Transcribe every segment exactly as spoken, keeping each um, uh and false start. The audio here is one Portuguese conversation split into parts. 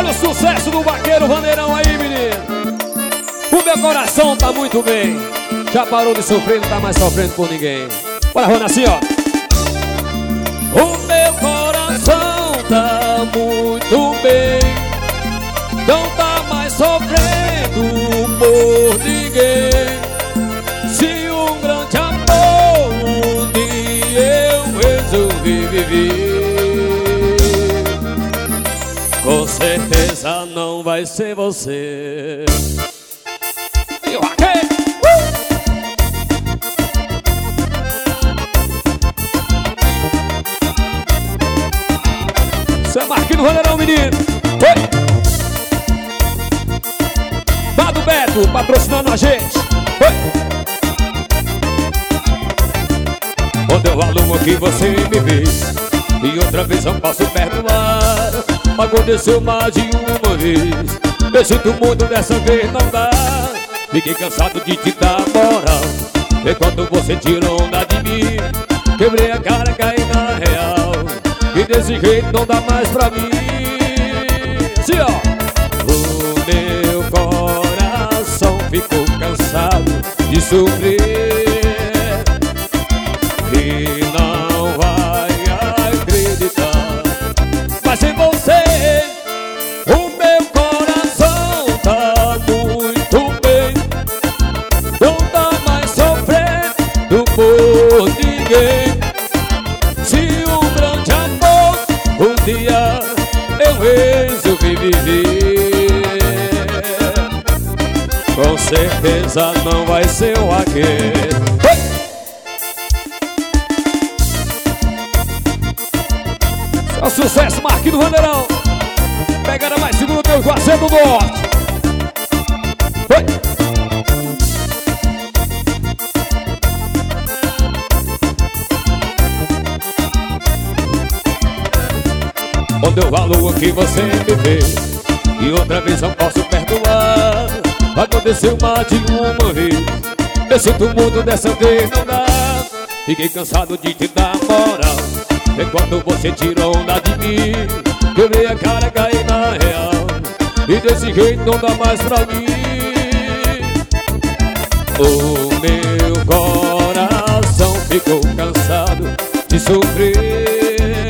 Olha o sucesso do Vaqueiro Vandeirão aí, menino. O meu coração tá muito bem. Já parou de sofrer, não tá mais sofrendo por ninguém. Bora, Rona, assim, ó. O meu coração tá muito bem. Não tá mais sofrendo por ninguém. Se um grande amor um dia eu resolvi viver, com certeza não vai ser você. E o Vaqueiro! Isso é Marquinhos Vandeirão, menino. Oi! Bado Beto patrocinando a gente. Oi! Quando eu alugo que você me fez e outra vez eu posso perdoar. Aconteceu mais de uma vez. Eu sinto muito, dessa vez não dá. Fiquei cansado de te dar moral. E quando você tirou onda de mim, quebrei a cara, caí na real. E desse jeito não dá mais pra mim. Assim, ó. O meu coração ficou cansado de sofrer e não vai acreditar. Mas em você o meu coração tá muito bem. Não tá mais sofrendo por ninguém. Se um grande amor um dia eu resolvi viver, com certeza não vai ser o Vaqueiro. É o sucesso, Marquinhos Vandeirão. Pegada mais segura teu Juazeiro do Norte. Oi! Quando eu falo o que você me fez e outra vez não posso perdoar. Aconteceu mais de uma vez. Eu sinto muito, dessa vez não dá. Fiquei cansado de te dar moral. Enquanto você tirou onda de mim, quebrei a cara, caí na real. E desse jeito não dá mais pra mim. O meu coração ficou cansado de sofrer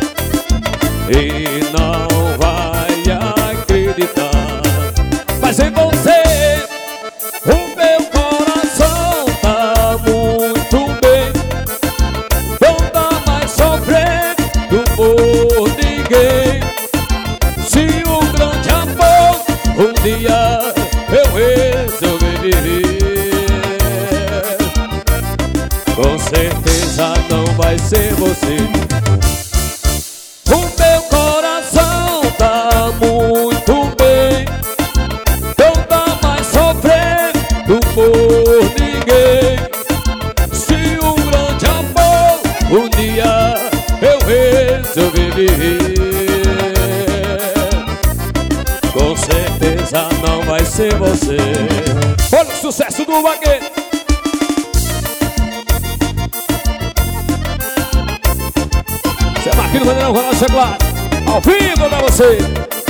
e não vai acreditar. Mas em você o meu coração tá muito bem. Não tá mais sofrendo por ninguém. Se um grande amor um dia eu resolvi viver, com certeza não vai ser você. O meu coração tá muito bem. Não tá mais sofrendo por ninguém. Se um grande amor um dia eu resolvi viver, com certeza não vai ser você. Olha o sucesso do Vaqueiro. Você é Marquinhos Vandeirão, Ronaldo Cegular, ao vivo pra você.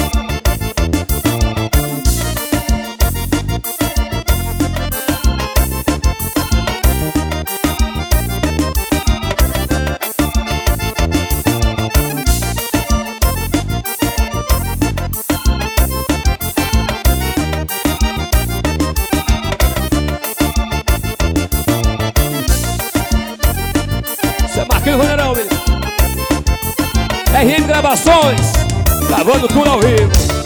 Você é Marquinhos Vandeirão, menino. R M Gravações, gravando tudo ao vivo.